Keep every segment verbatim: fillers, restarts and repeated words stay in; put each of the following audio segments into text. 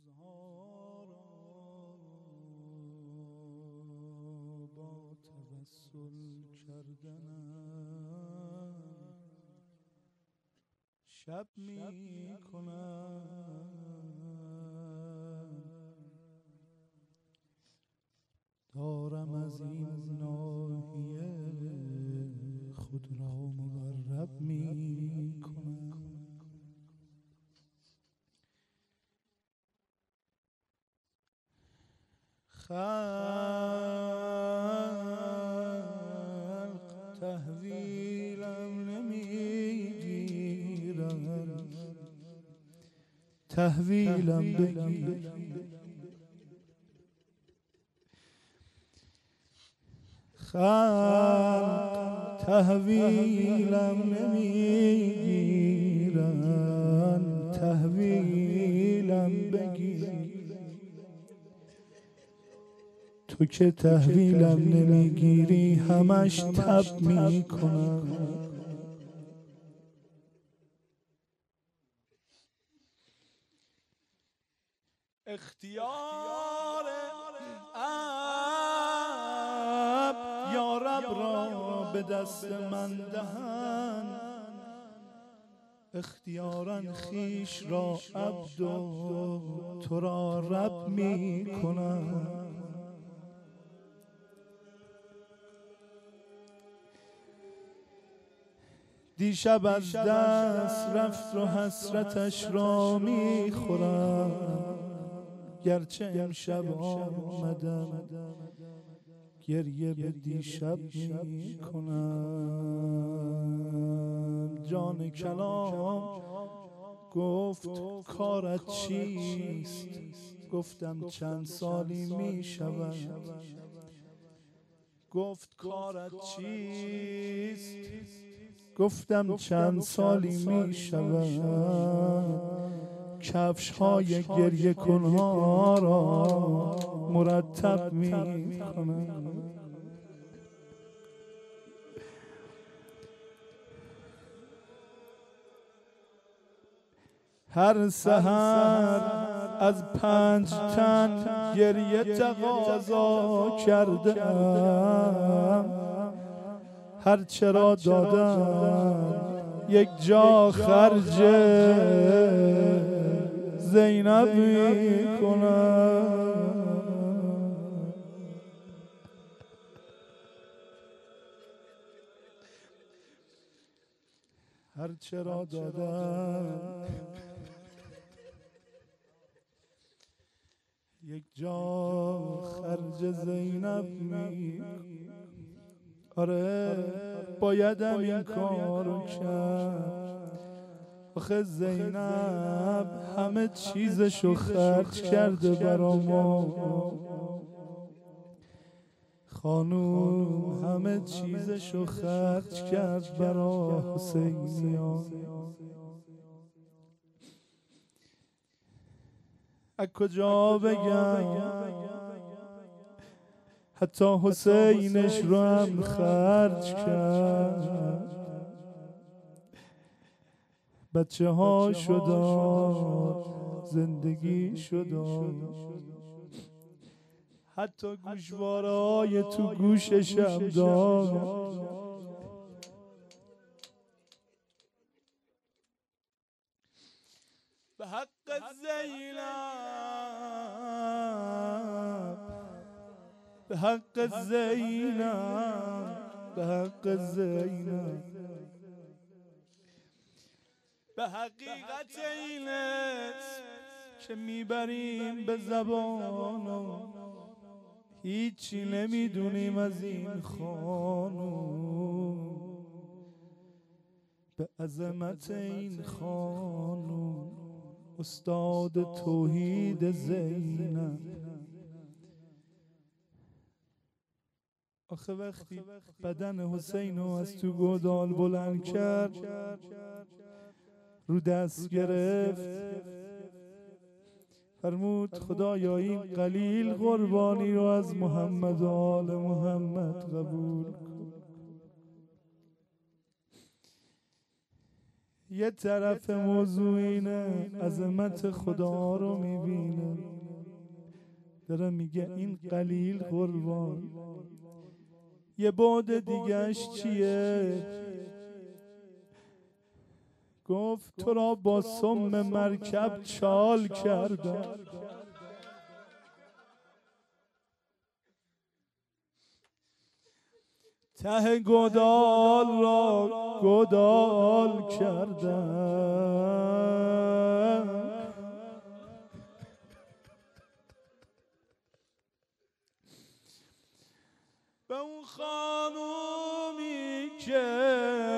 روزها را با توسل کردنم شب می کنم، دارم از این ناحیه خود را مقرب می کنم. خلق تحویلم نمیگیرن، تحویلم بگیر. خلق تحویلم نمیگیرن، تحویلم بگیر. تو که تحویلم نمیگیری همش تب میکنم. اختیار عبد یا رب را به دست من دهن، اختیارا خیش را عبد و تو را رب می کنم. دیشب از دست رفت و حسرتش را می خورم، گرچه امشب آمدم گریه به دیشب می کنم. جان کلام گفت کارت چیست؟ گفتم چند سالی می شود. گفت کارت چیست؟ گفتم چند سالی می شود. کفش های گریه کنها را مرتب می کنم. هر سحر از پنج تن گریه تقاضا کردم، هر چرا دادم یک جا خرج زینب می کنم. هر چرا دادم یک جا خرج زینب می. آره بایدم این کارو کرد، آخه زینب همه چیزشو خرج کرده برا ما. خانوم همه چیزشو خرج کرد برا حسینیان. از کجا بگم حتی حسینش رو هم خرج کرد. بچه ها شد زندگی شد، حتی گوشواره های تو گوشش هم داد. به حق زینب، به حق زینب، به حق زینب، به حقیقت این اسم که میبریم به زبانو، هیچی نمیدونیم از این خانوم. به عظمت این خانوم استاد توحید زینب. آخه وقتی بدن حسینو از تو گودال بلند کرد، رو دست گرفت، فرمود خدایا این قلیل قربانی رو از محمد و آل محمد قبول کن. یه طرف موضوع اینه عظمت خدا رو میبینه، داره میگه این قلیل قربان. یه بعد دیگهش چیه؟ گفت تو را با سم مرکب چال کردم، ته گودال را گودال کردم. به اون خانومی که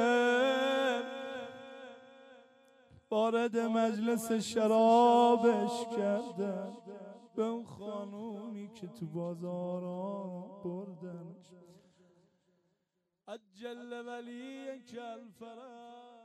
وارد مجلس شرابش کردن، به اون خانومی که تو بازاران بردنش، عجل ولی کل فرج